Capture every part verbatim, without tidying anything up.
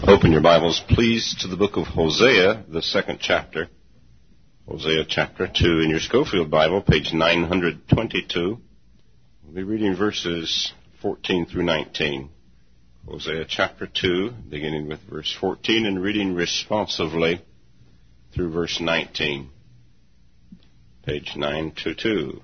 Open your Bibles, please, to the book of Hosea, the second chapter. Hosea chapter two in your Schofield Bible, page nine twenty-two. We'll be reading verses fourteen through nineteen. Hosea chapter two, beginning with verse fourteen and reading responsively through verse nineteen. Page nine twenty-two.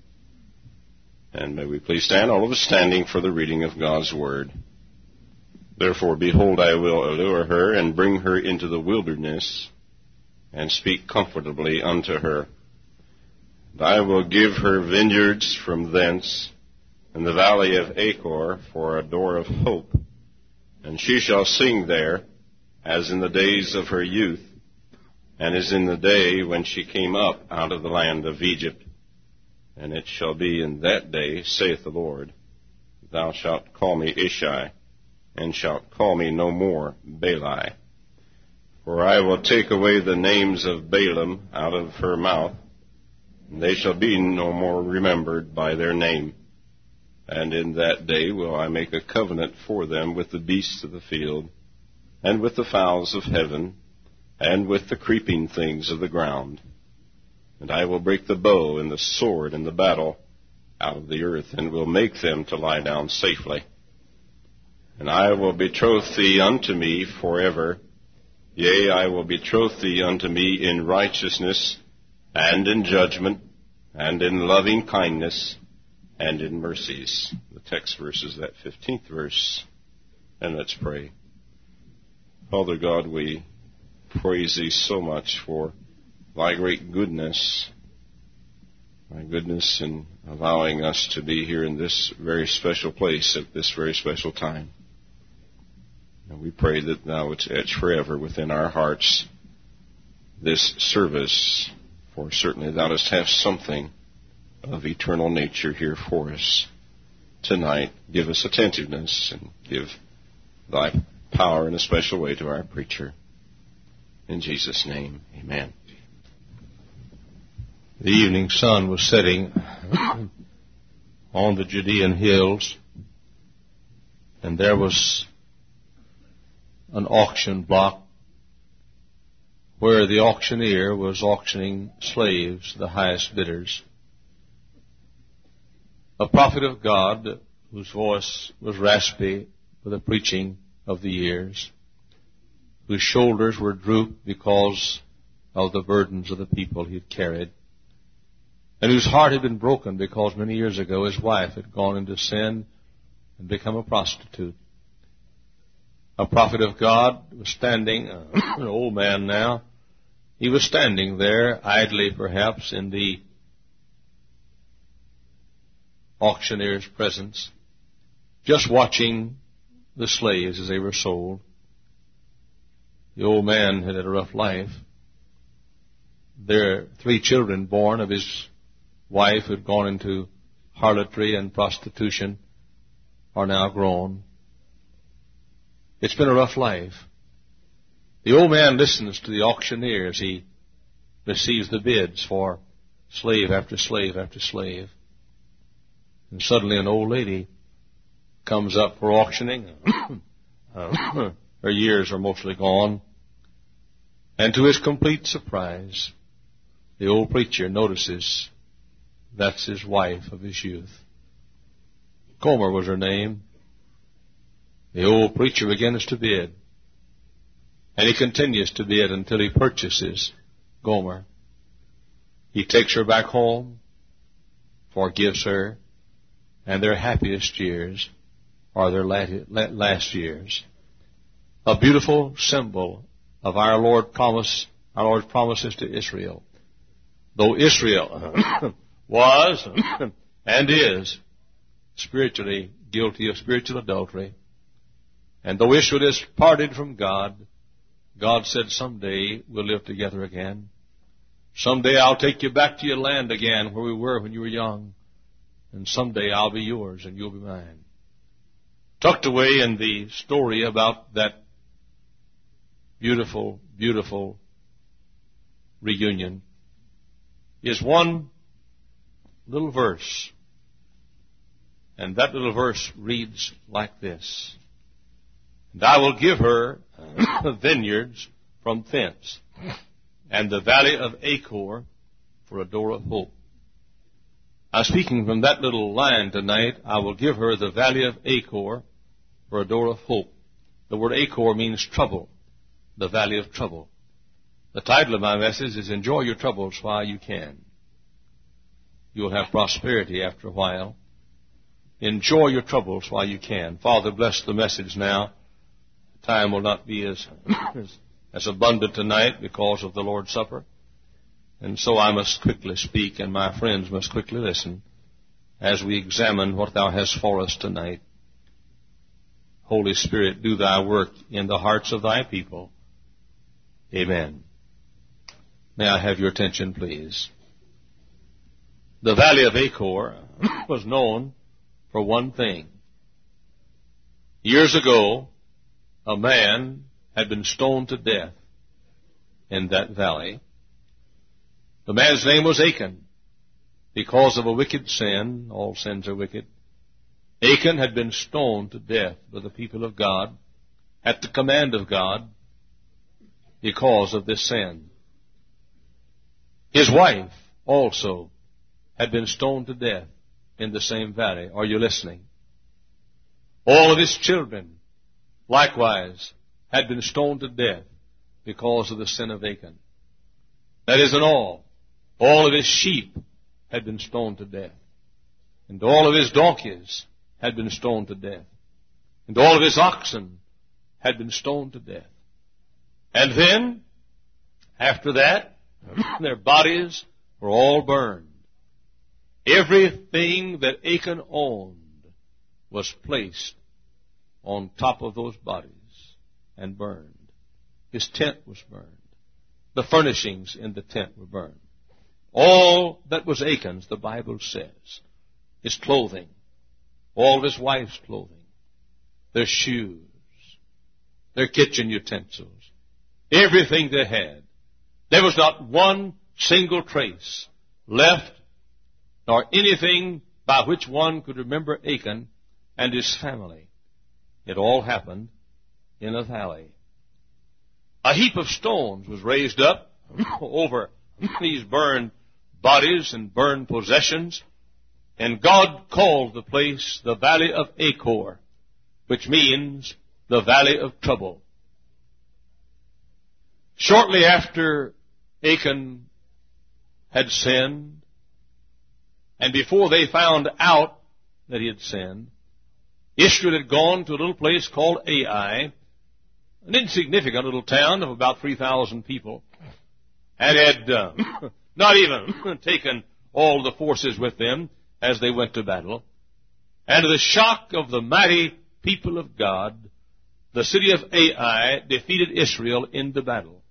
And may we please stand, all of us standing, for the reading of God's Word. Therefore, behold, I will allure her, and bring her into the wilderness, and speak comfortably unto her. And I will give her vineyards from thence, and the valley of Achor for a door of hope. And she shall sing there, as in the days of her youth, and as in the day when she came up out of the land of Egypt. And it shall be in that day, saith the Lord, thou shalt call me Ishai, and shalt call me no more Baali. For I will take away the names of Balaam out of her mouth, and they shall be no more remembered by their name. And in that day will I make a covenant for them with the beasts of the field, and with the fowls of heaven, and with the creeping things of the ground. And I will break the bow and the sword and the battle out of the earth, and will make them to lie down safely. And I will betroth thee unto me forever. Yea, I will betroth thee unto me in righteousness, and in judgment, and in loving kindness, and in mercies. The text verse is that fifteenth verse. And let's pray. Father God, we praise thee so much for thy great goodness, thy goodness in allowing us to be here in this very special place at this very special time. And we pray that thou wouldst etch forever within our hearts this service, for certainly thou dost have something of eternal nature here for us tonight. Give us attentiveness and give thy power in a special way to our preacher. In Jesus' name, amen. The evening sun was setting on the Judean hills, and there was an auction block where the auctioneer was auctioning slaves, the highest bidders. A prophet of God, whose voice was raspy with the preaching of the years, whose shoulders were drooped because of the burdens of the people he had carried, and whose heart had been broken because many years ago his wife had gone into sin and become a prostitute. A prophet of God was standing, uh, an old man now, he was standing there, idly perhaps, in the auctioneer's presence, just watching the slaves as they were sold. The old man had had a rough life. There are three children born of his wife who had gone into harlotry and prostitution are now grown. It's been a rough life. The old man listens to the auctioneer as he receives the bids for slave after slave after slave. And suddenly an old lady comes up for auctioning. uh, her years are mostly gone. And to his complete surprise, the old preacher notices that's his wife of his youth. Gomer was her name. The old preacher begins to bid. And he continues to bid until he purchases Gomer. He takes her back home, forgives her, and their happiest years are their last years. A beautiful symbol of our Lord promise, our Lord's promises to Israel. Though Israel was and is spiritually guilty of spiritual adultery, and though Israel is parted from God, God said, someday we'll live together again. Someday I'll take you back to your land again where we were when you were young. And someday I'll be yours and you'll be mine. Tucked away in the story about that beautiful, beautiful reunion is one little verse. And that little verse reads like this. And I will give her vineyards from thence, and the valley of Achor for a door of hope. I'm speaking from that little line tonight. I will give her the valley of Achor for a door of hope. The word Achor means trouble, the valley of trouble. The title of my message is Enjoy Your Troubles While You Can. You'll have prosperity after a while. Enjoy your troubles while you can. Father, bless the message now. Time will not be as, as, as abundant tonight because of the Lord's Supper. And so I must quickly speak, and my friends must quickly listen as we examine what Thou hast for us tonight. Holy Spirit, do Thy work in the hearts of Thy people. Amen. May I have your attention, please? The valley of Achor was known for one thing. Years ago, a man had been stoned to death in that valley. The man's name was Achan. Because of a wicked sin, all sins are wicked, Achan had been stoned to death by the people of God at the command of God because of this sin. His wife also had been stoned to death in the same valley. Are you listening? All of his children, likewise, had been stoned to death because of the sin of Achan. That isn't all. All of his sheep had been stoned to death. And all of his donkeys had been stoned to death. And all of his oxen had been stoned to death. And then, after that, their bodies were all burned. Everything that Achan owned was placed on top of those bodies and burned. His tent was burned. The furnishings in the tent were burned. All that was Achan's, the Bible says, his clothing, all of his wife's clothing, their shoes, their kitchen utensils, everything they had. There was not one single trace left, nor anything by which one could remember Achan and his family. It all happened in a valley. A heap of stones was raised up over these burned bodies and burned possessions, and God called the place the Valley of Achor, which means the Valley of Trouble. Shortly after Achan had sinned, and before they found out that he had sinned, Israel had gone to a little place called Ai, an insignificant little town of about three thousand people, and had uh, not even taken all the forces with them as they went to battle. And to the shock of the mighty people of God, the city of Ai defeated Israel in the battle.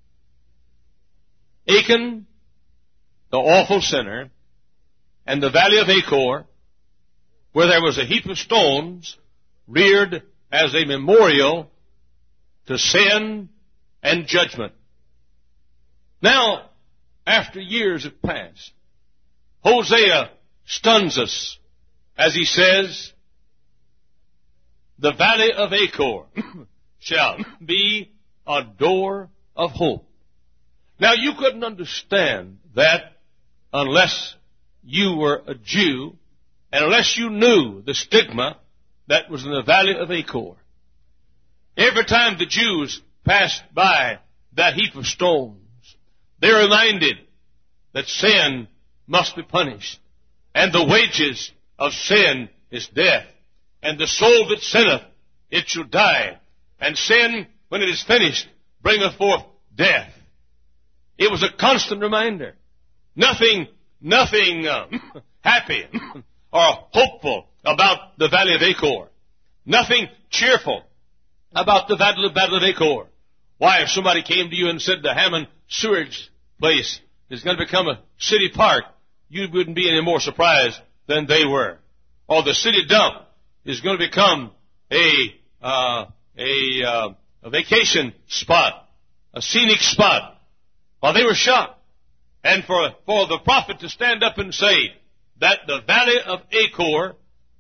Achan, the awful sinner, and the valley of Achor, where there was a heap of stones reared as a memorial to sin and judgment. Now, after years have passed, Hosea stuns us as he says, the valley of Achor shall be a door of hope. Now, you couldn't understand that unless you were a Jew and unless you knew the stigma that was in the valley of Achor. Every time the Jews passed by that heap of stones, they're reminded that sin must be punished, and the wages of sin is death, and the soul that sinneth, it shall die, and sin, when it is finished, bringeth forth death. It was a constant reminder. Nothing, nothing uh, happy or hopeful about the valley of Achor. Nothing cheerful about the battle of Achor. Why, if somebody came to you and said the Hammond sewage place is going to become a city park, you wouldn't be any more surprised than they were. Or the city dump is going to become a uh, a, uh, a vacation spot, a scenic spot. Well, they were shocked. And for for the prophet to stand up and say that the valley of Achor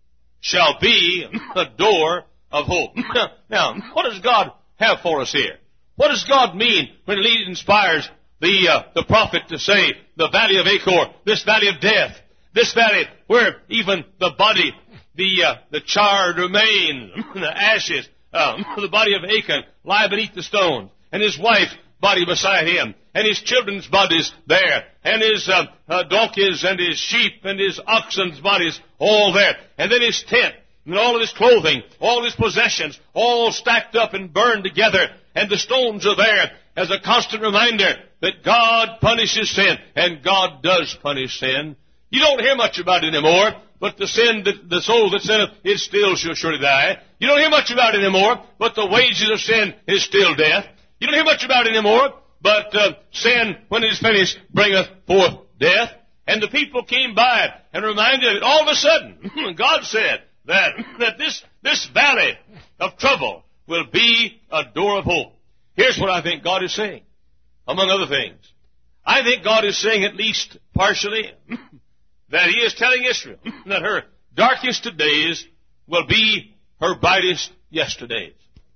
shall be a door of hope. Now, what does God have for us here? What does God mean when He inspires the uh, the prophet to say, the valley of Achor, this valley of death, this valley where even the body, the uh, the charred remains, the ashes, um, the body of Achan lie beneath the stones, and his wife's body beside him, and his children's bodies there, and his uh, uh, donkeys and his sheep and his oxen's bodies all there, and then his tent, and all of his clothing, all his possessions, all stacked up and burned together, and the stones are there as a constant reminder that God punishes sin, and God does punish sin. You don't hear much about it anymore, but the sin, that, the soul that sinneth, it still shall surely die. You don't hear much about it anymore, but the wages of sin is still death. You don't hear much about it anymore, but uh, sin, when it is finished, bringeth forth death. And the people came by it and reminded it. All of a sudden, God said that, that this, this valley of trouble will be a door of hope. Here's what I think God is saying, among other things. I think God is saying, at least partially, that He is telling Israel that her darkest days will be her brightest yesterdays.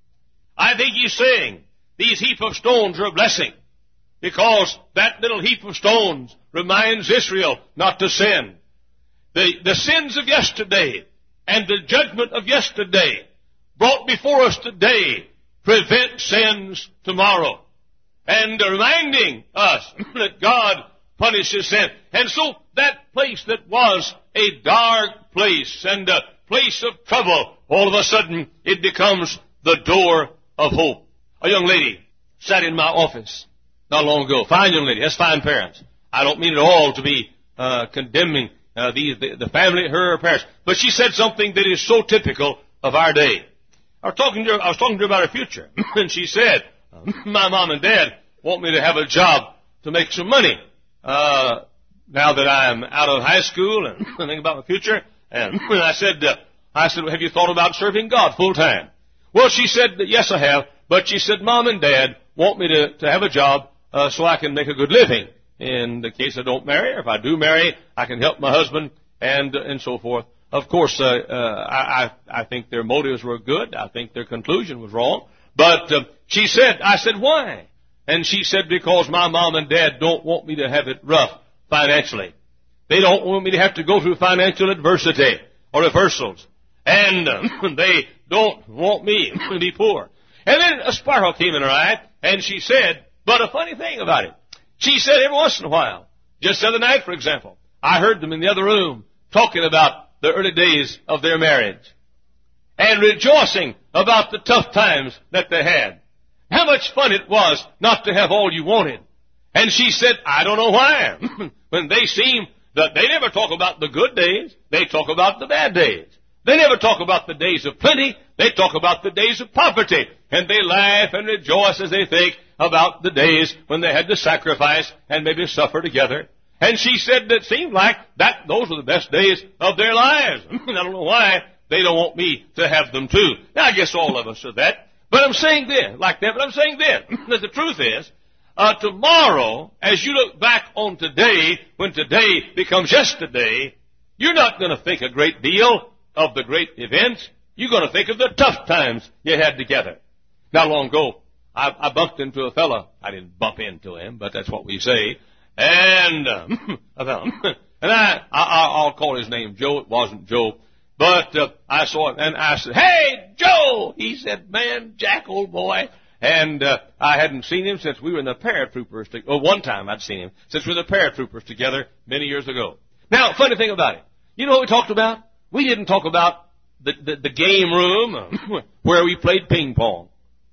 I think He's saying these heap of stones are a blessing, because that little heap of stones reminds Israel not to sin. The, the sins of yesterday and the judgment of yesterday brought before us today prevent sins tomorrow, and reminding us that God punishes sin. And so that place that was a dark place and a place of trouble, all of a sudden it becomes the door of hope. A young lady sat in my office not long ago. Fine young lady, has fine parents. I don't mean at all to be uh, condemning uh, the, the, the family, her parents. But she said something that is so typical of our day. I was talking to her, I was talking to her about her future. And she said, my mom and dad want me to have a job to make some money. Uh, now that I'm out of high school and thinking about my future. And I said, uh, I said, have you thought about serving God full time? Well, she said, yes, I have. But she said, Mom and Dad want me to, to have a job uh, so I can make a good living. In the case I don't marry, or if I do marry, I can help my husband and and so forth. Of course, uh, uh, I, I think their motives were good. I think their conclusion was wrong. But uh, she said, I said, why? And she said, because my mom and dad don't want me to have it rough financially. They don't want me to have to go through financial adversity or reversals. And uh, they don't want me to be poor. And then a sparkle came in her eye, and she said, but a funny thing about it, she said every once in a while, just the other night, for example, I heard them in the other room talking about the early days of their marriage and rejoicing about the tough times that they had. How much fun it was not to have all you wanted. And she said, I don't know why. When they seem that they never talk about the good days, they talk about the bad days. They never talk about the days of plenty. They talk about the days of poverty. And they laugh and rejoice as they think about the days when they had to sacrifice and maybe suffer together. And she said that it seemed like that those were the best days of their lives. I don't know why they don't want me to have them too. Now, I guess all of us are that. But I'm saying this, like that, but I'm saying this, that the truth is, uh, tomorrow, as you look back on today, when today becomes yesterday, you're not going to think a great deal of the great events. You're going to think of the tough times you had together. Not long ago, I, I bumped into a fellow. I didn't bump into him, but that's what we say. And, um, and I, I, I'll call his name Joe. It wasn't Joe. But uh, I saw him, and I said, hey, Joe! He said, man, Jack, old boy. And uh, I hadn't seen him since we were in the paratroopers. To, oh, one time I'd seen him, since we were in the paratroopers together many years ago. Now, funny thing about it. You know what we talked about? We didn't talk about the, the, the game room where we played ping pong.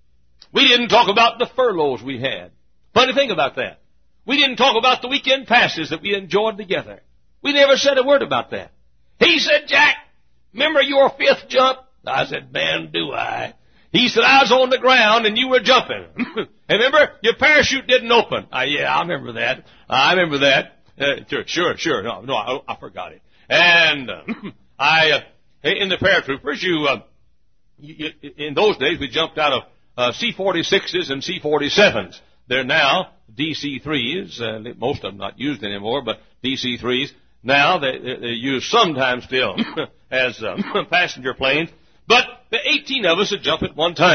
We didn't talk about the furloughs we had. Funny thing about that. We didn't talk about the weekend passes that we enjoyed together. We never said a word about that. He said, Jack, remember your fifth jump? I said, man, do I. He said, I was on the ground and you were jumping. And remember, your parachute didn't open. Uh, yeah, I remember that. I remember that. Uh, sure, sure, sure. No, no, I, I forgot it. And uh, I, uh, in the paratroopers, you, uh, you, in those days, we jumped out of uh, C forty-sixes and C forty-sevens. They're now D C threes. Uh, most of them not used anymore, but D C threes. Now they, they're used sometimes still as um, passenger planes. But the eighteen of us would jump at one time.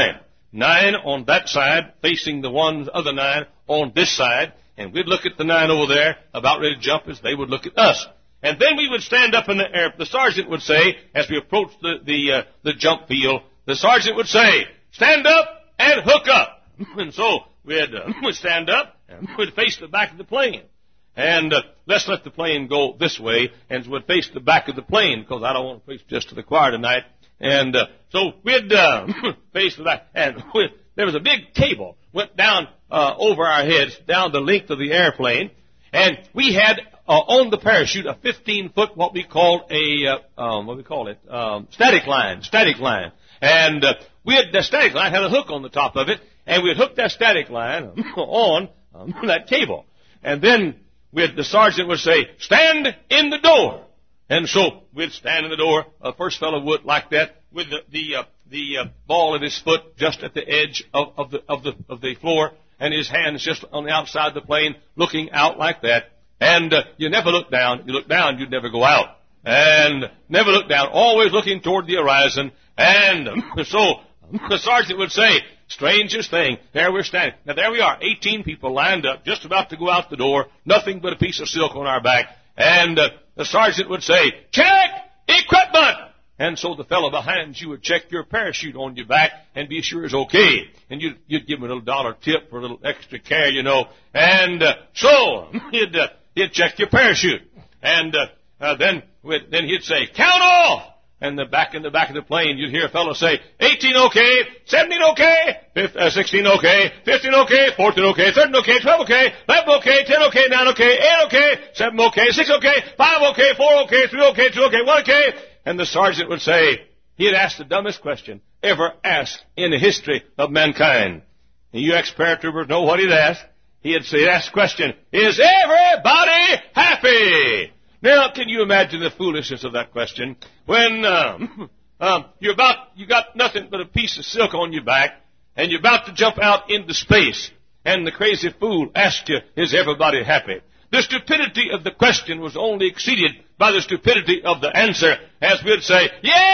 nine on that side, facing the one other nine on this side, and we'd look at the nine over there, about ready to jump as they would look at us. And then we would stand up in the air. The sergeant would say, as we approached the, the, uh, the jump field, the sergeant would say, stand up and hook up. And so we'd, uh, we'd stand up and we'd face the back of the plane. And uh, let's let the plane go this way, and we'd face the back of the plane, because I don't want to preach just to the choir tonight. And uh, so we'd uh, face the back, and we'd, there was a big cable went down uh, over our heads, down the length of the airplane, and we had uh, on the parachute a fifteen-foot, what we call a, uh, um, what we call it, um, static line, static line. And uh, we had, the static line had a hook on the top of it, and we'd hook that static line on um, that cable. And then we'd, the sergeant would say, stand in the door. And so we'd stand in the door. The uh, first fellow would like that, with the the, uh, the uh, ball of his foot just at the edge of, of the of the of the floor, and his hands just on the outside of the plane, looking out like that. And uh, you never look down. You look down, you'd never go out. And never look down, always looking toward the horizon. And um, so the sergeant would say, strangest thing, there we're standing. Now there we are, eighteen people lined up, just about to go out the door, nothing but a piece of silk on our back. And uh, the sergeant would say, check equipment! And so the fellow behind you would check your parachute on your back and be sure it's okay. And you'd, you'd give him a little dollar tip for a little extra care, you know. And uh, so he'd, uh, he'd check your parachute. And uh, uh, then we'd, then he'd say, count off! And the back in the back of the plane, you'd hear a fellow say, eighteen okay, seventeen okay, sixteen okay, fifteen okay, fourteen okay, thirteen okay, twelve okay, eleven okay, ten okay, nine okay, eight okay, seven okay, six okay, five okay, four okay, three okay, two okay, one okay. And the sergeant would say, he had asked the dumbest question ever asked in the history of mankind. And you ex-paratroopers know what he'd ask. He'd say, ask the question, is everybody happy? Now, can you imagine the foolishness of that question? When um, um, you're about, you got nothing but a piece of silk on your back, and you're about to jump out into space, and the crazy fool asks you, is everybody happy? The stupidity of the question was only exceeded by the stupidity of the answer, as we'd say,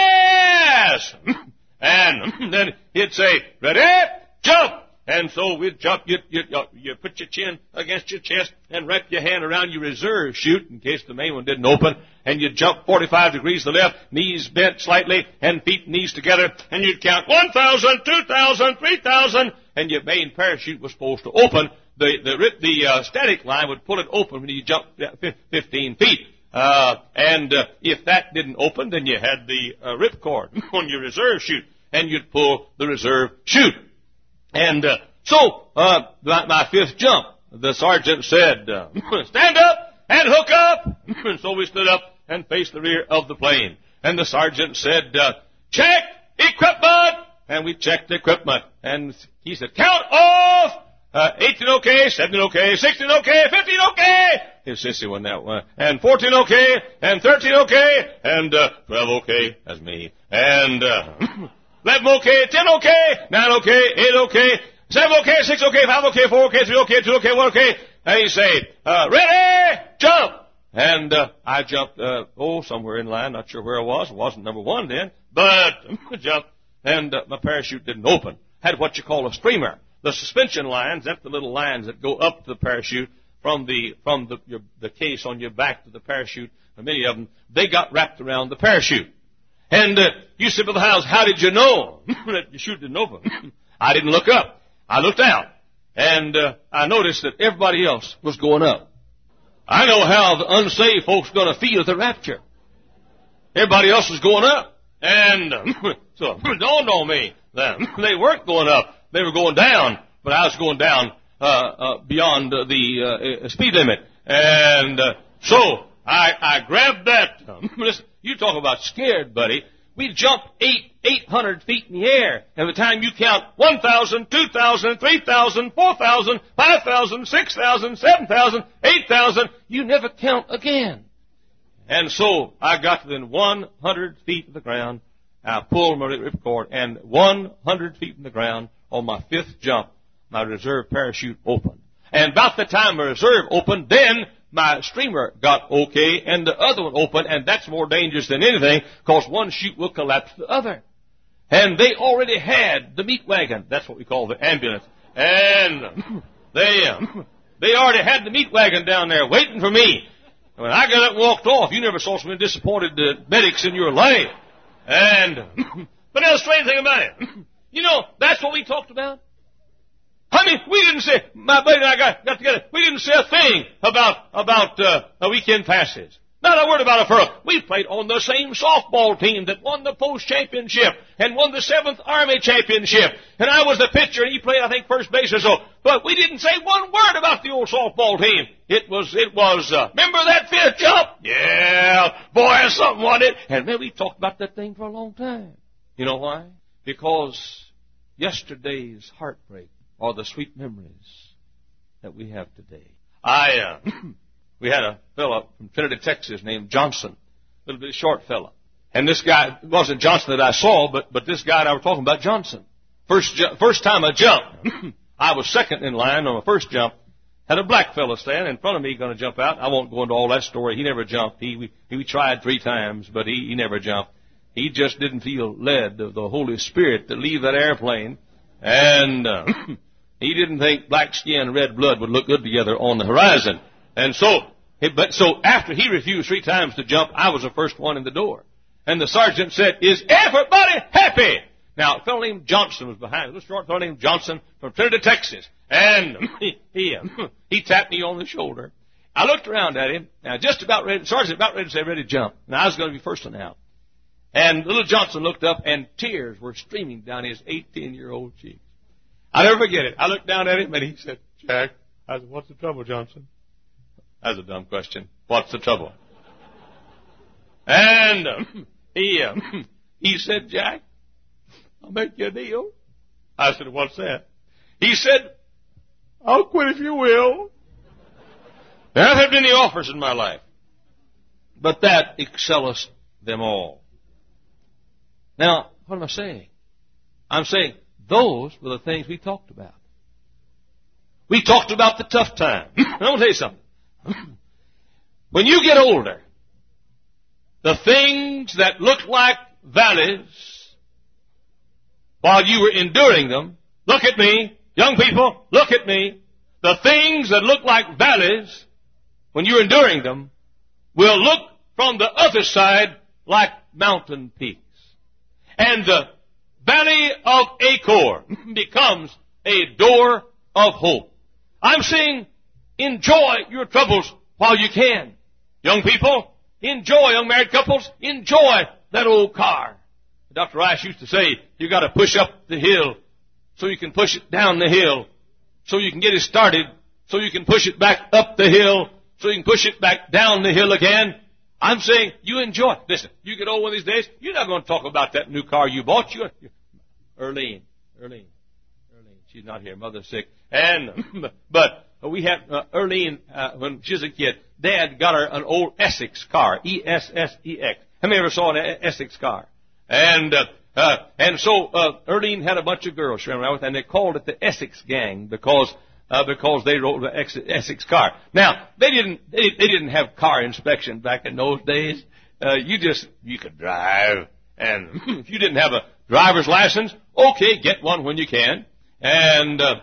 yes! And then he'd say, ready, jump! And so we'd jump, you, you, you put your chin against your chest and wrap your hand around your reserve chute in case the main one didn't open, and you'd jump forty-five degrees to the left, knees bent slightly, and feet and knees together, and you'd count one thousand, two thousand, three thousand, and your main parachute was supposed to open. The, the, the uh, static line would pull it open when you jumped fifteen feet. Uh, and uh, if that didn't open, then you had the uh, ripcord on your reserve chute, and you'd pull the reserve chute. And uh, so, uh, my, my fifth jump, the sergeant said, uh, stand up and hook up. And so we stood up and faced the rear of the plane. And the sergeant said, uh, check equipment. And we checked the equipment. And he said, count off. Uh, eighteen okay, seventeen okay, sixteen okay, fifteen okay. His sissy won that one. And fourteen okay, and thirteen okay, and uh, twelve okay, that's me. And uh, eleven okay, ten okay, nine okay, eight okay, seven okay, six okay, five okay, four okay, three okay, two okay, one okay. And he said, uh, ready, jump. And uh, I jumped, uh, oh, somewhere in line, not sure where I was. It wasn't number one then, but I jumped, and uh, my parachute didn't open. Had what you call a streamer. The suspension lines, that's the little lines that go up to the parachute from the from the your, the case on your back to the parachute. Many of them, they got wrapped around the parachute. And uh, you said, Brother Howes, how did you know that your chute didn't open? I didn't look up. I looked out, and uh, I noticed that everybody else was going up. I know how the unsaved folks are going to feel at the rapture. Everybody else was going up, and uh, so it dawned on me that they weren't going up. They were going down, but I was going down uh, uh, beyond uh, the uh, speed limit. And uh, so I, I grabbed that. Um, listen, you talk about scared, buddy. We jumped eight, eight hundred feet in the air. And by the time you count one thousand, two thousand, three thousand, four thousand, five thousand, six thousand, seven thousand, eight thousand, you never count again. And so I got within one hundred feet of the ground. I pulled my ripcord, and one hundred feet from the ground, on my fifth jump, my reserve parachute opened. And about the time my reserve opened, then my streamer got okay, and the other one opened, and that's more dangerous than anything, because one chute will collapse the other. And they already had the meat wagon. That's what we call the ambulance. And they, uh, they already had the meat wagon down there waiting for me. And when I got up and walked off, you never saw so many disappointed uh, medics in your life. And, but now the strange thing about it, you know, that's what we talked about. I mean, we didn't say, my buddy and I got, got together, we didn't say a thing about, about, uh, a weekend passes. Not a word about a furrow. We played on the same softball team that won the post championship and won the seventh Army championship. And I was the pitcher and he played, I think, first base or so. But we didn't say one word about the old softball team. It was, it was, uh, remember that fifth jump? Yeah, boy, something on it. And man, we talked about that thing for a long time. You know why? Because yesterday's heartbreak are the sweet memories that we have today. I, uh, we had a fellow from Trinity, Texas named Johnson, a little bit short fellow. And this guy, it wasn't Johnson that I saw, but, but this guy and I were talking about Johnson. First, ju- first time I jumped, I was second in line on the first jump. Had a black fellow standing in front of me going to jump out. I won't go into all that story. He never jumped. He, we, he tried three times, but he, he never jumped. He just didn't feel led of the Holy Spirit to leave that airplane. And, uh, he didn't think black skin and red blood would look good together on the horizon. And so, but so after he refused three times to jump, I was the first one in the door. And the sergeant said, "Is everybody happy?" Now, a fellow named Johnson was behind. A little short fellow named Johnson from Trinity, Texas. And he, he, he tapped me on the shoulder. I looked around at him. Now, just about ready, the sergeant about ready to say, "Ready to jump." Now, I was going to be first one out. And little Johnson looked up, and tears were streaming down his eighteen-year-old cheeks. I'll never forget it. I looked down at him, and he said, "Jack," I said, "What's the trouble, Johnson?" That's a dumb question. What's the trouble? And um, he um, he said, "Jack, I'll make you a deal." I said, "What's that?" He said, "I'll quit if you will." There have been many offers in my life, but that excelleth them all. Now, what am I saying? I'm saying those were the things we talked about. We talked about the tough time. I'm going to tell you something. When you get older, the things that look like valleys while you were enduring them, look at me, young people, look at me. The things that look like valleys when you're enduring them will look from the other side like mountain peaks. And the valley of Achor becomes a door of hope. I'm saying enjoy your troubles while you can. Young people, enjoy, young married couples, enjoy that old car. Doctor Rice used to say, you got to push up the hill so you can push it down the hill, so you can get it started, so you can push it back up the hill, so you can push it back down the hill again. I'm saying you enjoy. Listen, you get old one of these days, you're not going to talk about that new car you bought. You, Erlene, Erlene, Erlene, she's not here. Mother's sick. And, but we had, uh, Erlene, uh, when she was a kid, Dad got her an old Essex car, E S S E X. How many ever saw an Essex car? And, uh, uh, and so, uh, Erlene had a bunch of girls she ran around with, and they called it the Essex Gang because, uh, because they rode the Essex car. Now, they didn't, they, they didn't have car inspection back in those days. Uh, you just, you could drive. And if you didn't have a driver's license, okay, get one when you can. And, uh,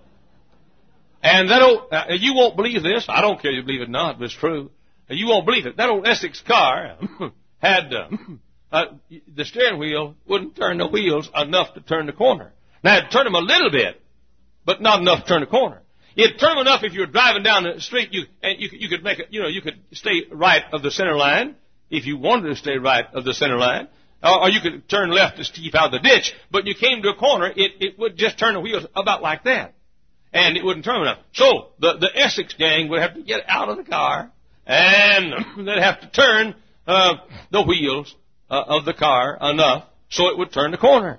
and that old, uh, you won't believe this. I don't care if you believe it or not, but it's true. You won't believe it. That old Essex car had, uh, uh, the steering wheel wouldn't turn the wheels enough to turn the corner. Now, it'd turn them a little bit, but not enough to turn the corner. It'd turn them enough if you were driving down the street, you, and you, you could make it, you know, you could stay right of the center line if you wanted to stay right of the center line. Or, or you could turn left to keep out of the ditch, but you came to a corner, it, it would just turn the wheels about like that. And it wouldn't turn enough. So, the, the Essex gang would have to get out of the car, and they'd have to turn, uh, the wheels, uh, of the car enough so it would turn the corner.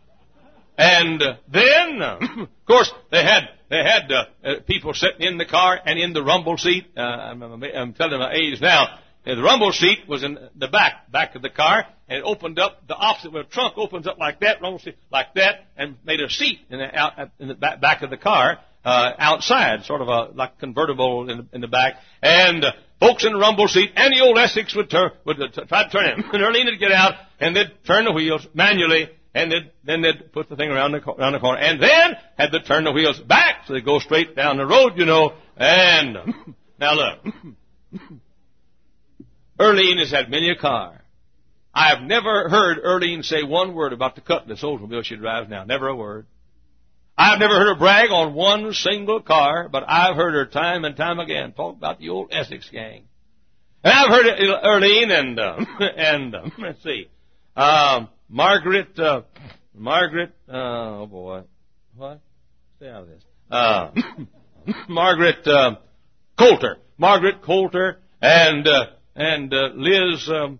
And, uh, then, uh, of course, they had, they had, uh, uh, people sitting in the car and in the rumble seat. Uh, I'm, I'm, I'm telling my age now. And the rumble seat was in the back, back of the car, and it opened up the opposite way. The trunk opens up like that, rumble seat like that, and made a seat in the, out, in the back, back of the car, uh, outside, sort of a, like convertible in the, in the back. And, uh, folks in the rumble seat, and the old Essex would turn, would uh, try to turn it. And Erlene would get out, and they'd turn the wheels manually, and they'd, then they'd put the thing around the, around the corner, and then had to turn the wheels back so they go straight down the road, you know. And now look, Earlene has had many a car. I've never heard Earlene say one word about the Cutlass Oldsmobile she drives now. Never a word. I've never heard her brag on one single car, but I've heard her time and time again talk about the old Essex gang. And I've heard Earlene and, uh, and, uh, let's see, um, Margaret, uh, Margaret, uh, oh boy, what? Stay out of this. Uh, Margaret, uh, Coulter. Margaret Coulter and, uh, and, uh, Liz, um,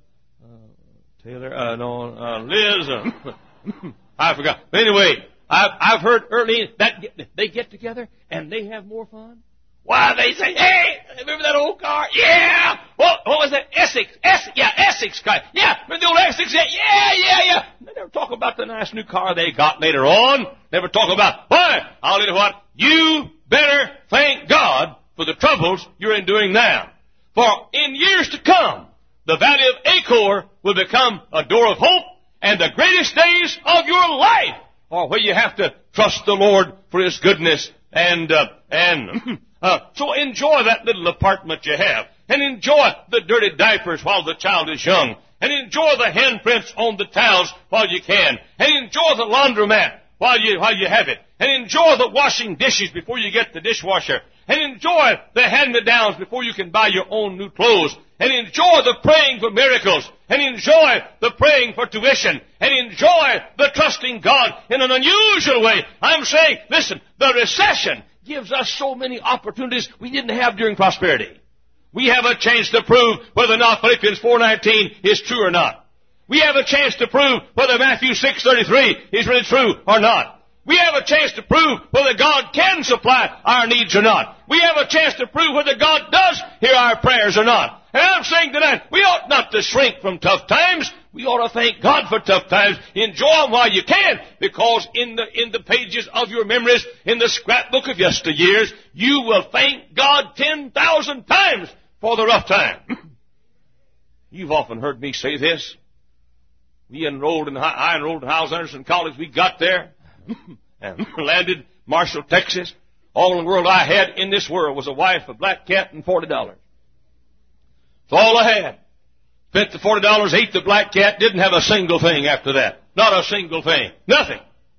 uh, Taylor, uh, no, uh, Liz, uh, I forgot. Anyway, I've, I've heard Earlene, that, they get together and they have more fun. Why, they say, hey, remember that old car? Yeah! What, what was that? Essex. Essex. Yeah, Essex car. Yeah, remember the old Essex? Yeah, yeah, yeah, yeah. They never talk about the nice new car they got later on. Never talk about, why, I'll tell you what, you better thank God for the troubles you're enduring now. For in years to come, the valley of Achor will become a door of hope, and the greatest days of your life are where you have to trust the Lord for His goodness. And, uh, and, uh, so enjoy that little apartment you have. And enjoy the dirty diapers while the child is young. And enjoy the handprints on the towels while you can. And enjoy the laundromat while you, while you have it. And enjoy the washing dishes before you get the dishwasher. And enjoy the hand-me-downs before you can buy your own new clothes. And enjoy the praying for miracles. And enjoy the praying for tuition. And enjoy the trusting God in an unusual way. I'm saying, listen, the recession gives us so many opportunities we didn't have during prosperity. We have a chance to prove whether or not Philippians four nineteen is true or not. We have a chance to prove whether Matthew six thirty-three is really true or not. We have a chance to prove whether God can supply our needs or not. We have a chance to prove whether God does hear our prayers or not. And I'm saying tonight, we ought not to shrink from tough times. We ought to thank God for tough times. Enjoy them while you can, because in the, in the pages of your memories, in the scrapbook of yesteryears, you will thank God ten thousand times for the rough time. You've often heard me say this. We enrolled in, I enrolled in Hyles Anderson College. We got there and landed Marshall, Texas. All in the world I had in this world was a wife, a black cat, and forty dollars. That's all I had. Spent the forty dollars, ate the black cat, didn't have a single thing after that. Not a single thing. Nothing.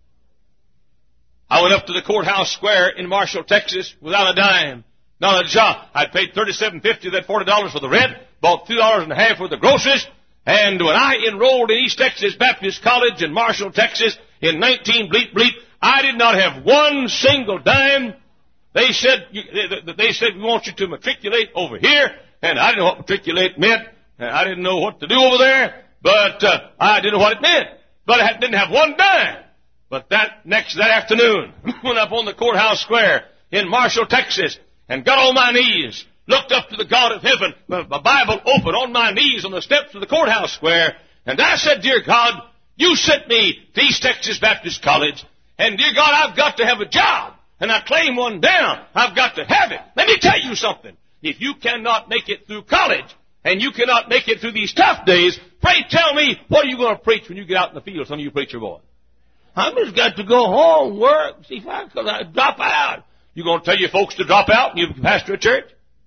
I went up to the courthouse square in Marshall, Texas without a dime. Not a job. I'd paid thirty-seven fifty of that forty dollars for the rent, bought two dollars and a half worth of groceries, and when I enrolled in East Texas Baptist College in Marshall, Texas in nineteen bleep bleep, I did not have one single dime. They said, they said, we want you to matriculate over here, and I didn't know what matriculate meant. I didn't know what to do over there, but uh, I didn't know what it meant. But I didn't have one dime. But that next, that afternoon, went up on the courthouse square in Marshall, Texas, and got on my knees, looked up to the God of heaven, my Bible open on my knees on the steps of the courthouse square, and I said, dear God, you sent me to East Texas Baptist College, and dear God, I've got to have a job, and I claim one down. I've got to have it. Let me tell you something. If you cannot make it through college, and you cannot make it through these tough days, pray tell me, what are you going to preach when you get out in the field, some of you preacher boys? I just got to go home, work, see if I can drop out. You going to tell your folks to drop out when you pastor a church?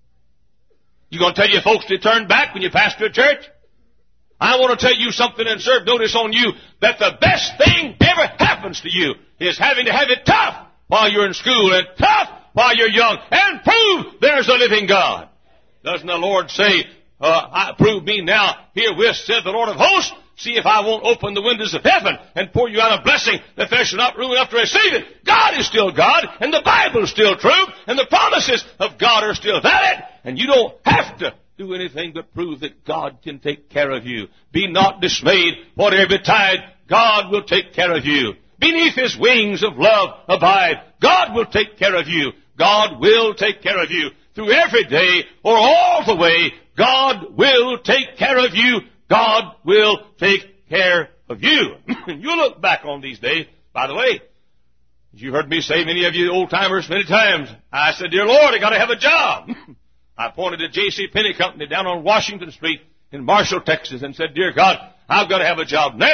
You going to tell your folks to turn back when you pastor a church? I want to tell you something and serve notice on you that the best thing ever happens to you is having to have it tough while you're in school and tough while you're young and prove there's a living God. Doesn't the Lord say, uh, I prove me now herewith, said the Lord of hosts, see if I won't open the windows of heaven and pour you out a blessing that there shall not room enough to receive it. God is still God, and the Bible is still true, and the promises of God are still valid, and you don't have to do anything but prove that God can take care of you. Be not dismayed, whatever betide, God will take care of you. Beneath His wings of love abide. God will take care of you. God will take care of you. Through every day or all the way, God will take care of you. God will take care of you. You look back on these days. By the way, as you heard me say, many of you old-timers, many times, I said, dear Lord, I got to have a job. I pointed to J C. Penney Company down on Washington Street in Marshall, Texas, and said, dear God, I've got to have a job now.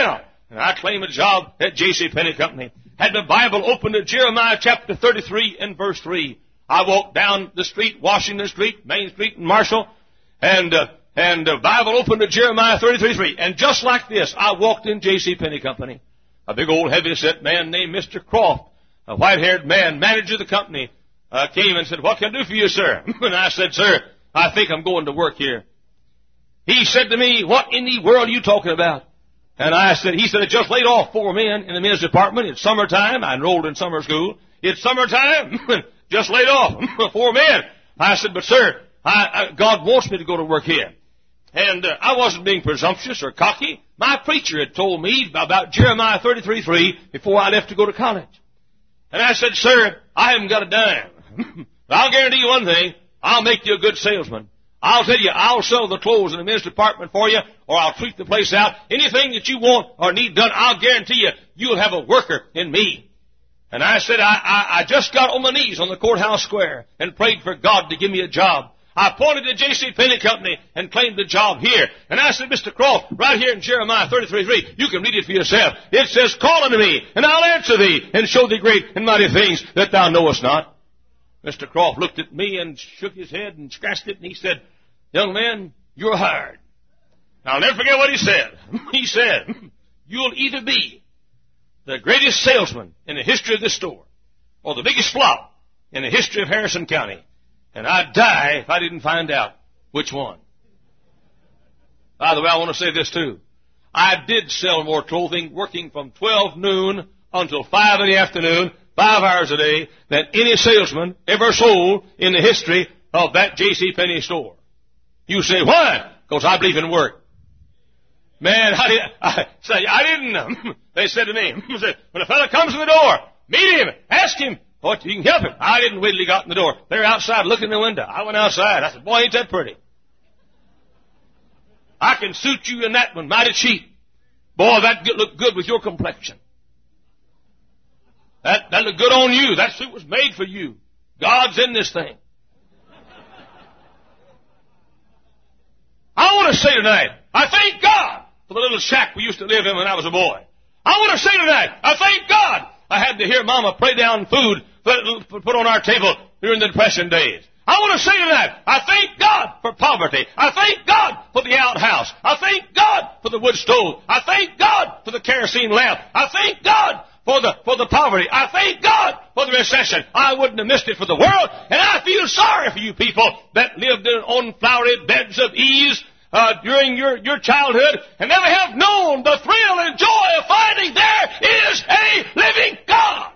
and I claim a job at J C. Penney Company. Had my Bible open to Jeremiah chapter thirty-three and verse three. I walked down the street, Washington Street, Main Street in Marshall, and uh, and the Bible opened to Jeremiah thirty-three three. And just like this, I walked in J C. Penney Company. A big old heavy-set man named Mister Croft, a white-haired man, manager of the company, uh, came and said, "What can I do for you, sir?" And I said, "Sir, I think I'm going to work here." He said to me, "What in the world are you talking about?" And I said, he said, "I just laid off four men in the men's department. It's summertime. I enrolled in summer school. It's summertime. Just laid off four men." I said, "But sir, I, I, God wants me to go to work here." And uh, I wasn't being presumptuous or cocky. My preacher had told me about Jeremiah thirty-three three before I left to go to college. And I said, "Sir, I haven't got a dime. But I'll guarantee you one thing. I'll make you a good salesman. I'll tell you, I'll sell the clothes in the men's department for you, or I'll treat the place out. Anything that you want or need done, I'll guarantee you, you'll have a worker in me." And I said, I, I, I just got on my knees on the courthouse square and prayed for God to give me a job. I pointed to J C. Penney Company and claimed the job here. And I said, "Mister Croft, right here in Jeremiah thirty-three three, you can read it for yourself. It says, 'Call unto me, and I'll answer thee, and show thee great and mighty things that thou knowest not.'" Mister Croft looked at me and shook his head and scratched it, and he said, "Young man, you're hired." Now, I'll never forget what he said. He said, "You'll either be the greatest salesman in the history of this store, or the biggest flop in the history of Harrison County. And I'd die if I didn't find out which one." By the way, I want to say this too. I did sell more clothing working from twelve noon until five in the afternoon, five hours a day, than any salesman ever sold in the history of that J C. Penney store. You say, "Why?" Because I believe in work. Man, I, did, I say, I didn't. They said to me, "When a fellow comes in the door, meet him, ask him what you can help him." I didn't wait till he got in the door. They were outside looking in the window. I went outside. I said, "Boy, ain't that pretty. I can suit you in that one mighty cheap. Boy, that look good with your complexion. That, that look good on you. That suit was made for you. God's in this thing." I want to say tonight, I thank God for the little shack we used to live in when I was a boy. I want to say tonight, I thank God I had to hear Mama pray down food put on our table during the Depression days. I want to say tonight, I thank God for poverty. I thank God for the outhouse. I thank God for the wood stove. I thank God for the kerosene lamp. I thank God for the, for the poverty. I thank God for the recession. I wouldn't have missed it for the world. And I feel sorry for you people that lived in, on flowery beds of ease uh, during your, your childhood and never have known the thrill and joy of finding there is a living God.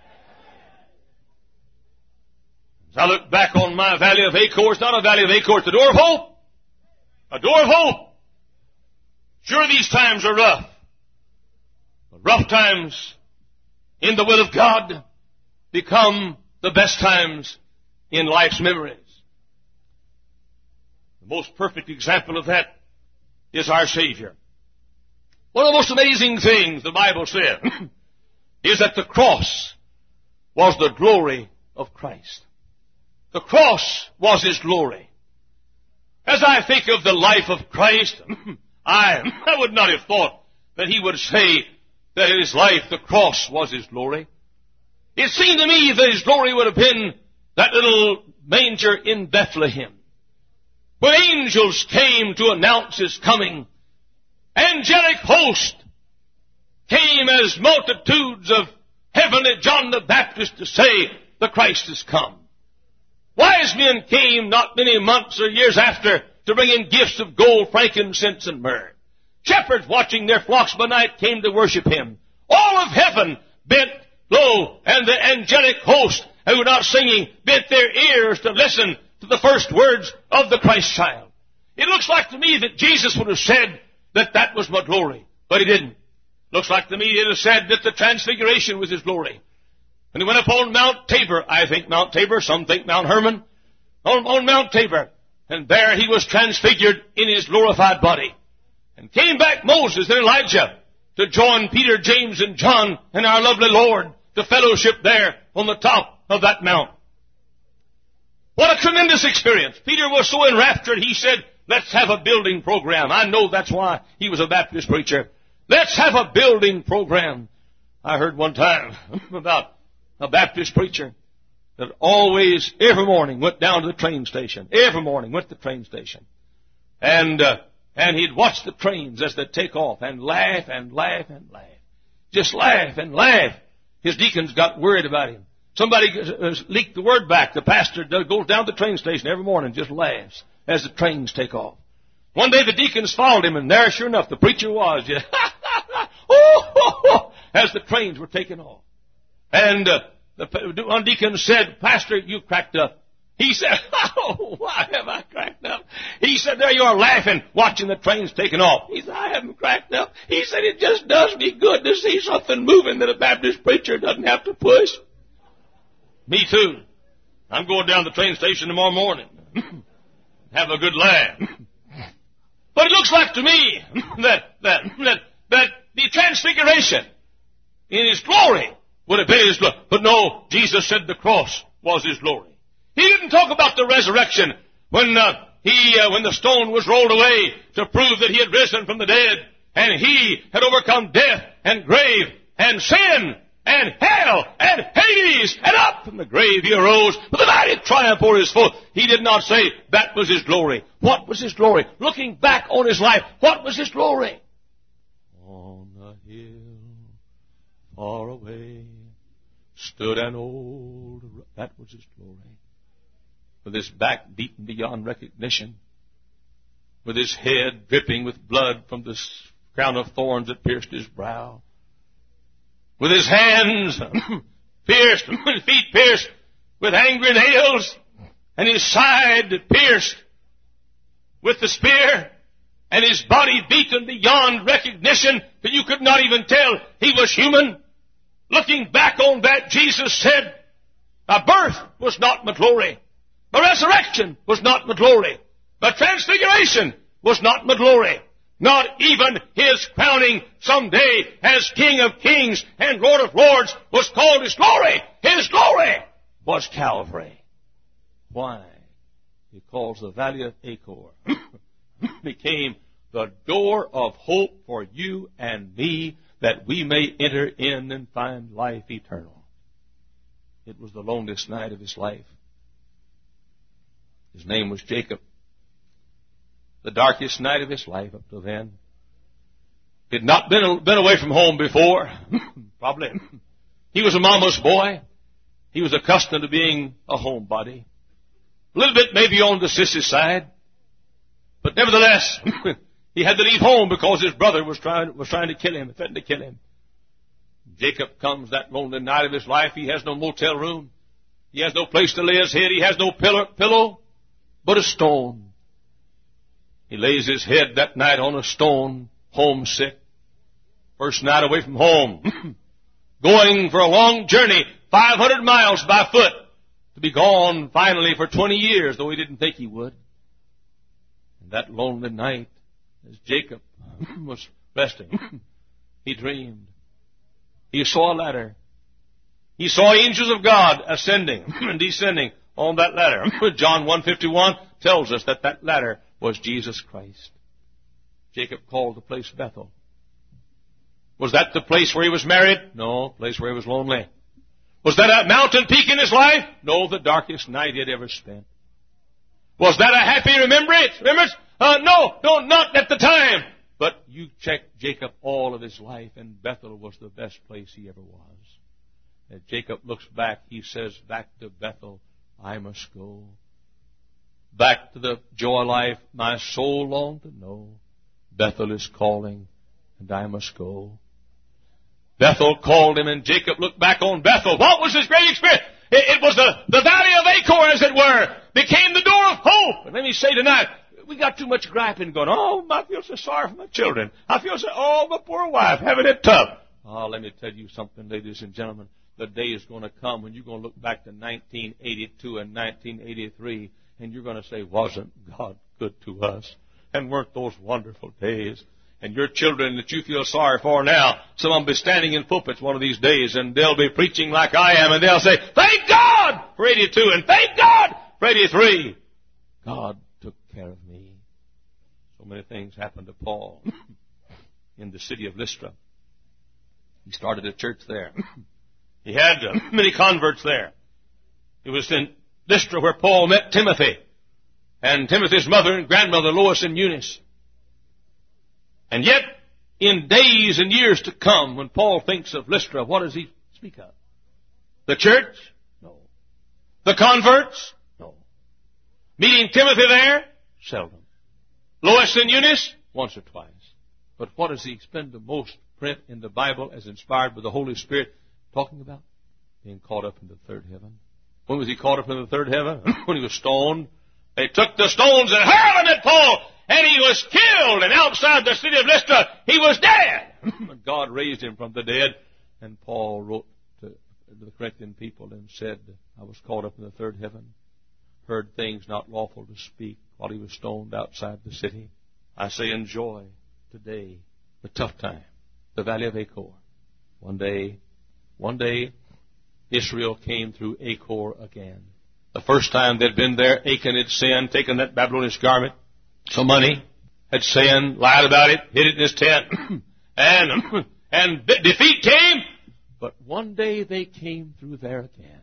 As I look back on my valley of Achor, not a valley of Achor, it's a door of hope. A door of hope. Sure, these times are rough. But rough times in the will of God become the best times in life's memories. The most perfect example of that is our Savior. One of the most amazing things the Bible said is that the cross was the glory of Christ. The cross was His glory. As I think of the life of Christ, I, I would not have thought that He would say that in His life the cross was His glory. It seemed to me that His glory would have been that little manger in Bethlehem. When angels came to announce His coming, angelic host came as multitudes of heavenly John the Baptist to say, the Christ has come. Wise men came not many months or years after to bring in gifts of gold, frankincense, and myrrh. Shepherds watching their flocks by night came to worship Him. All of heaven bent low, and the angelic host who were not singing bent their ears to listen to the first words of the Christ child. It looks like to me that Jesus would have said that that was my glory, but He didn't. Looks like to me it has said that the transfiguration was His glory. When He went up on Mount Tabor, I think Mount Tabor, some think Mount Hermon, on, on Mount Tabor, and there He was transfigured in His glorified body. And came back Moses and Elijah to join Peter, James, and John and our lovely Lord to fellowship there on the top of that mount. What a tremendous experience. Peter was so enraptured, he said, let's have a building program. I know that's why he was a Baptist preacher. Let's have a building program. I heard one time about a Baptist preacher that always, every morning, went down to the train station. Every morning went to the train station. And, uh, and he'd watch the trains as they take off and laugh and laugh and laugh. Just laugh and laugh. His deacons got worried about him. Somebody leaked the word back. The pastor goes down to the train station every morning, just laughs as the trains take off. One day the deacons followed him, and there, sure enough, the preacher was, just as the trains were taking off. And uh, the one deacon said, Pastor, you cracked up. He said, oh, why have I cracked up? He said, there you are laughing, watching the trains taking off. He said, I haven't cracked up. He said, it just does me good to see something moving that a Baptist preacher doesn't have to push. Me too. I'm going down to the train station tomorrow morning. Have a good laugh. But it looks like to me that, that, that, that the transfiguration in His glory would have been His glory. But no, Jesus said the cross was His glory. He didn't talk about the resurrection when uh, he, uh, when the stone was rolled away to prove that He had risen from the dead and He had overcome death and grave and sin and hell and Hades, and up from the grave He arose with a mighty triumph o'er His foe. He did not say that was His glory. What was His glory? Looking back on His life, what was His glory? On a hill far away stood an old... That was His glory. With His back beaten beyond recognition, with His head dripping with blood from the crown of thorns that pierced His brow, with His hands pierced, and feet pierced with angry nails, and His side pierced with the spear, and His body beaten beyond recognition that you could not even tell He was human. Looking back on that, Jesus said, my birth was not my glory. My resurrection was not my glory. My transfiguration was not my glory. Not even His crowning someday as King of Kings and Lord of Lords was called His glory. His glory was Calvary. Why? Because the valley of Achor became the door of hope for you and me, that we may enter in and find life eternal. It was the loneliest night of His life. His name was Jacob. The darkest night of his life up to then. He had not been, been away from home before. Probably. He was a mama's boy. He was accustomed to being a homebody. A little bit maybe on the sissy side. But nevertheless, he had to leave home because his brother was trying, was trying to kill him, threatened to kill him. Jacob comes that lonely night of his life. He has no motel room. He has no place to lay his head. He has no pillow, pillow but a stone. He lays his head that night on a stone, homesick. First night away from home. Going for a long journey, five hundred miles by foot, to be gone finally for twenty years, though he didn't think he would. And that lonely night, as Jacob was resting, he dreamed. He saw a ladder. He saw angels of God ascending and descending on that ladder. John one fifty-one tells us that that ladder was Jesus Christ. Jacob called the place Bethel. Was that the place where he was married? No, place where he was lonely. Was that a mountain peak in his life? No, the darkest night he had ever spent. Was that a happy remembrance? Remembrance? Uh, no, no, not at the time. But you check Jacob all of his life, and Bethel was the best place he ever was. As Jacob looks back, he says, back to Bethel I must go. Back to the joy life my soul longed to know. Bethel is calling, and I must go. Bethel called him, and Jacob looked back on Bethel. What was his great experience? It, it was the, the valley of Achor, as it were, became the door of hope. And let me say tonight, we got too much griping going. Oh, I feel so sorry for my children. I feel so, oh, my poor wife, having it tough. Oh, let me tell you something, ladies and gentlemen. The day is going to come when you're going to look back to nineteen eighty-two and nineteen eighty-three, and you're going to say, wasn't God good to us? And weren't those wonderful days? And your children that you feel sorry for now, some of them will be standing in pulpits one of these days, and they'll be preaching like I am, and they'll say, thank God for eighty-two, and thank God for eighty-three. God took care of me. So many things happened to Paul. in the city of Lystra. He started a church there. He had uh, many converts there. It was in Lystra where Paul met Timothy, and Timothy's mother and grandmother, Lois and Eunice. And yet, in days and years to come, when Paul thinks of Lystra, what does he speak of? The church? No. The converts? No. Meeting Timothy there? Seldom. Lois and Eunice? Once or twice. But what does he spend the most print in the Bible as inspired by the Holy Spirit talking about? Being caught up in the third heaven. When was he caught up in the third heaven? When he was stoned. They took the stones and hurled them at Paul, and he was killed. And outside the city of Lystra, he was dead. But God raised him from the dead. And Paul wrote to the Corinthian people and said, I was caught up in the third heaven, heard things not lawful to speak while he was stoned outside the city. I say enjoy today the tough time, the valley of Achor. One day, one day, Israel came through Achor again. The first time they'd been there, Achan had sinned, taken that Babylonish garment, some money, had sinned, lied about it, hid it in his tent, and and defeat came. But one day they came through there again.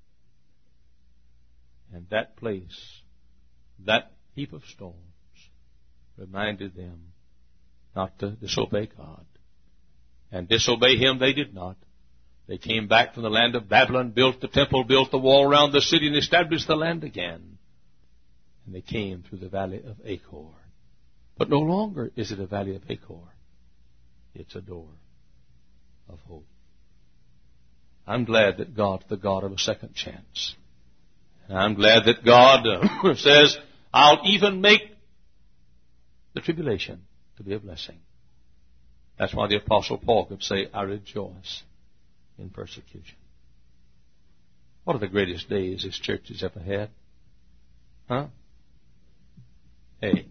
And that place, that heap of stones, reminded them not to disobey God. And disobey Him they did not. They came back from the land of Babylon, built the temple, built the wall around the city, and established the land again. And they came through the valley of Achor. But no longer is it a valley of Achor. It's a door of hope. I'm glad that God's the God of a second chance. And I'm glad that God uh, says, I'll even make the tribulation to be a blessing. That's why the Apostle Paul could say, I rejoice in persecution. What are the greatest days this church has ever had? Huh? Hey,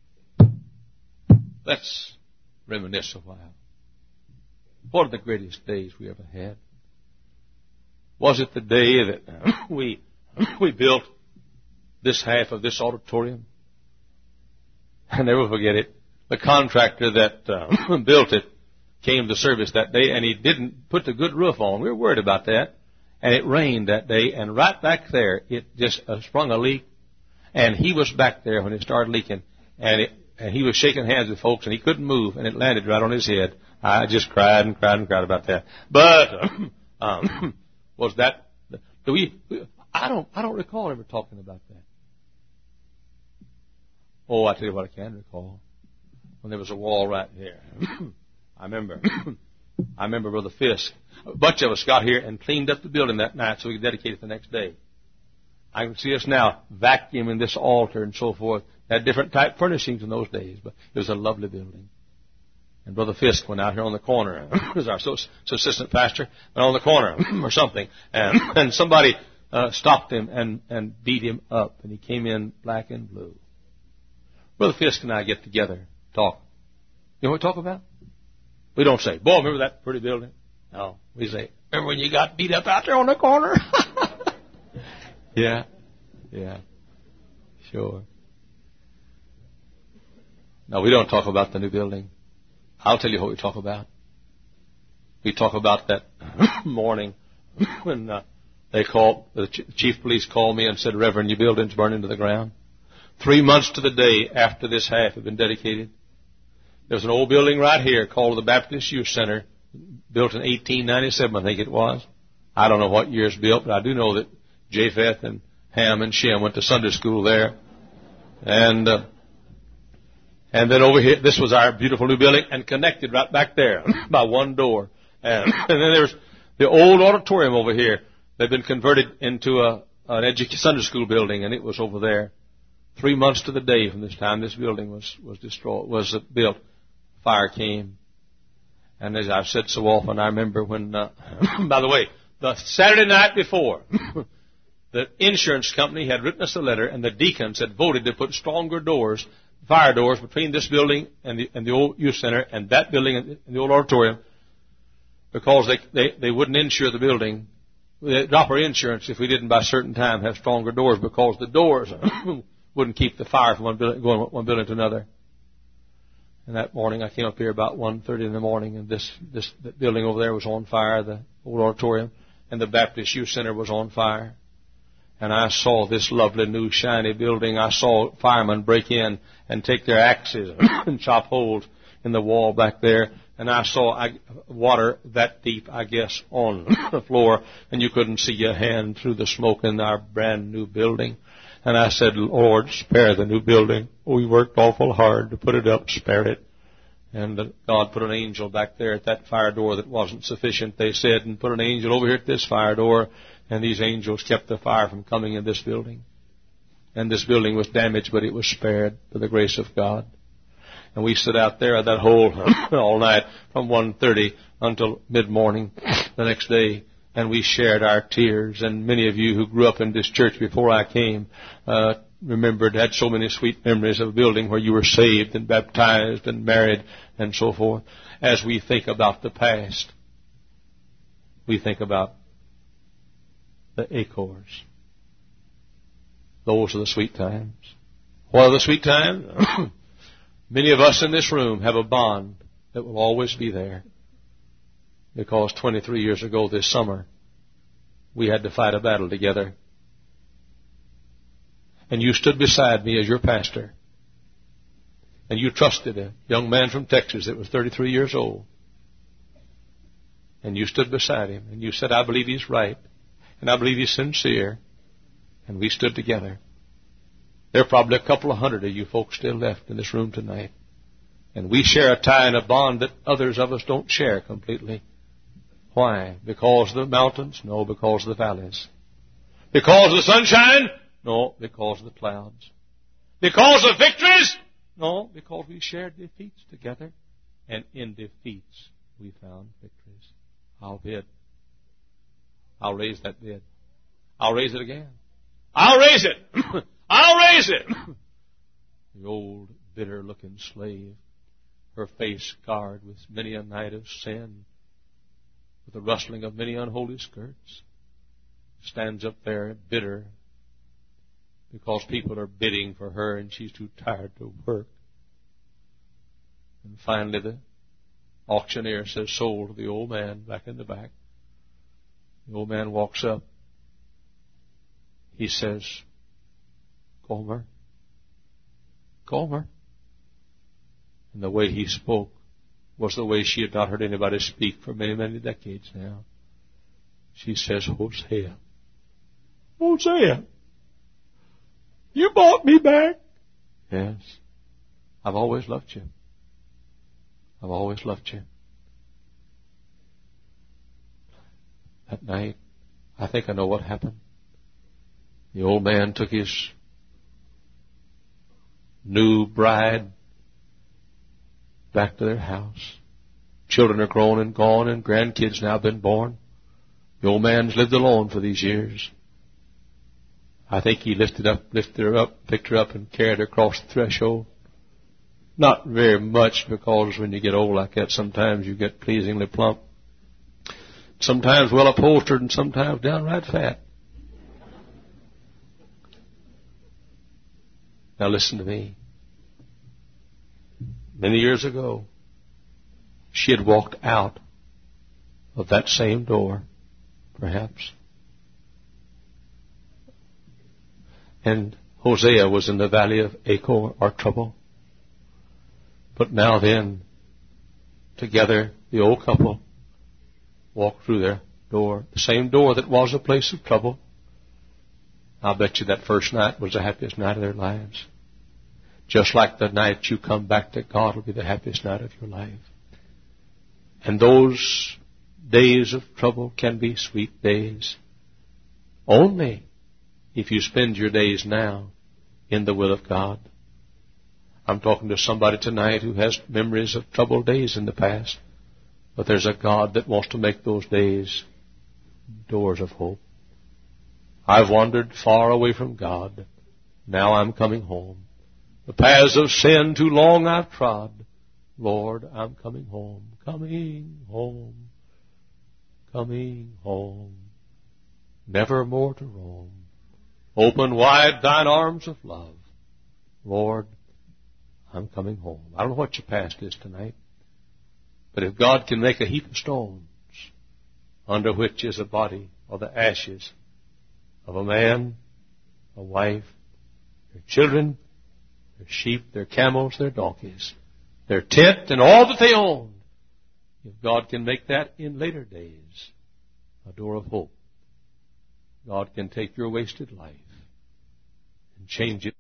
let's reminisce a while. What are the greatest days we ever had? Was it the day that we we built this half of this auditorium? I'll never forget it. The contractor that uh, built it came to service that day, and he didn't put the good roof on. We were worried about that. And it rained that day, and right back there, it just uh, sprung a leak. And he was back there when it started leaking, and, it, and he was shaking hands with folks, and he couldn't move, and it landed right on his head. I just cried and cried and cried about that. But um, was that? Do we? I don't. I don't recall ever talking about that. Oh, I tell you what, I can recall. When there was a wall right here. I remember. I remember Brother Fisk. A bunch of us got here and cleaned up the building that night so we could dedicate it the next day. I can see us now vacuuming this altar and so forth. Had different type furnishings in those days, but it was a lovely building. And Brother Fisk went out here on the corner. He was our assistant pastor. Went on the corner or something. And, and somebody uh, stopped him and, and beat him up. And he came in black and blue. Brother Fisk and I get together, talk. You know what we talk about? We don't say, boy, remember that pretty building? No. We say, remember when you got beat up out there on the corner? Yeah. Yeah. Sure. No, we don't talk about the new building. I'll tell you what we talk about. We talk about that morning when uh, they called, the chief of police called me and said, Reverend, your building's burned into the ground. Three months to the day after this half had been dedicated. There's an old building right here called the Baptist Youth Center, built in eighteen ninety-seven, I think it was. I don't know what year it's built, but I do know that Japheth and Ham and Shem went to Sunday school there. And uh, and then over here, this was our beautiful new building, and connected right back there by one door. And, and then there's the old auditorium over here. They've been converted into a an edu- Sunday school building, and it was over there. Three months to the day from this time this building was was destroyed, was built. Fire came. And as I've said so often, I remember when, uh, by the way, the Saturday night before, the insurance company had written us a letter, and the deacons had voted to put stronger doors, fire doors, between this building and the, and the old youth center and that building and the old auditorium, because they, they, they wouldn't insure the building. They'd drop our insurance if we didn't by a certain time have stronger doors, because the doors wouldn't keep the fire from one building, going one building to another. And that morning I came up here about one thirty in the morning, and this, this building over there was on fire, the old auditorium, and the Baptist Youth Center was on fire. And I saw this lovely new shiny building. I saw firemen break in and take their axes and chop holes in the wall back there. And I saw water that deep, I guess, on the floor, and you couldn't see your hand through the smoke in our brand new building. And I said, Lord, spare the new building. We worked awful hard to put it up. Spare it. And God put an angel back there at that fire door that wasn't sufficient, they said, and put an angel over here at this fire door. And these angels kept the fire from coming in this building. And this building was damaged, but it was spared by the grace of God. And we stood out there at that hole all night from one thirty until mid-morning the next day. And we shared our tears. And many of you who grew up in this church before I came uh, remembered, had so many sweet memories of a building where you were saved and baptized and married and so forth. As we think about the past, we think about the acres. Those are the sweet times. What are the sweet times? Many of us in this room have a bond that will always be there. Because twenty-three years ago this summer, we had to fight a battle together. And you stood beside me as your pastor. And you trusted a young man from Texas that was thirty-three years old. And you stood beside him. And you said, I believe he's right. And I believe he's sincere. And we stood together. There are probably a couple of hundred of you folks still left in this room tonight. And we share a tie and a bond that others of us don't share completely. Why? Because of the mountains? No, because of the valleys. Because of the sunshine? No, because of the clouds. Because of victories? No, because we shared defeats together. And in defeats, we found victories. I'll bid. I'll raise that bid. I'll raise it again. I'll raise it. I'll raise it. The old, bitter-looking slave, her face scarred with many a night of sin, with the rustling of many unholy skirts, stands up there bitter because people are bidding for her and she's too tired to work. And finally the auctioneer says, sold to the old man back in the back. The old man walks up. He says, Gomer, Gomer. And the way he spoke was the way she had not heard anybody speak for many, many decades now. She says, Hosea, Hosea, you bought me back. Yes, I've always loved you. I've always loved you. That night, I think I know what happened. The old man took his new bride back to their house. Children are grown and gone, and grandkids now been born. The old man's lived alone for these years. I think he lifted up, lifted her up, picked her up, and carried her across the threshold. Not very much, because when you get old like that, sometimes you get pleasingly plump. Sometimes well upholstered, and sometimes downright fat. Now listen to me. Many years ago, she had walked out of that same door, perhaps. And Hosea was in the valley of Achor, or trouble. But now then, together, the old couple walked through their door, the same door that was a place of trouble. I'll bet you that first night was the happiest night of their lives. Just like the night you come back to God will be the happiest night of your life. And those days of trouble can be sweet days only if you spend your days now in the will of God. I'm talking to somebody tonight who has memories of troubled days in the past, but there's a God that wants to make those days doors of hope. I've wandered far away from God. Now I'm coming home. The paths of sin too long I've trod. Lord, I'm coming home, coming home, coming home, never more to roam. Open wide thine arms of love. Lord, I'm coming home. I don't know what your past is tonight, but if God can make a heap of stones under which is a body or the ashes of a man, a wife, their children, their sheep, their camels, their donkeys, their tent, and all that they owned, if God can make that in later days a door of hope, God can take your wasted life and change it.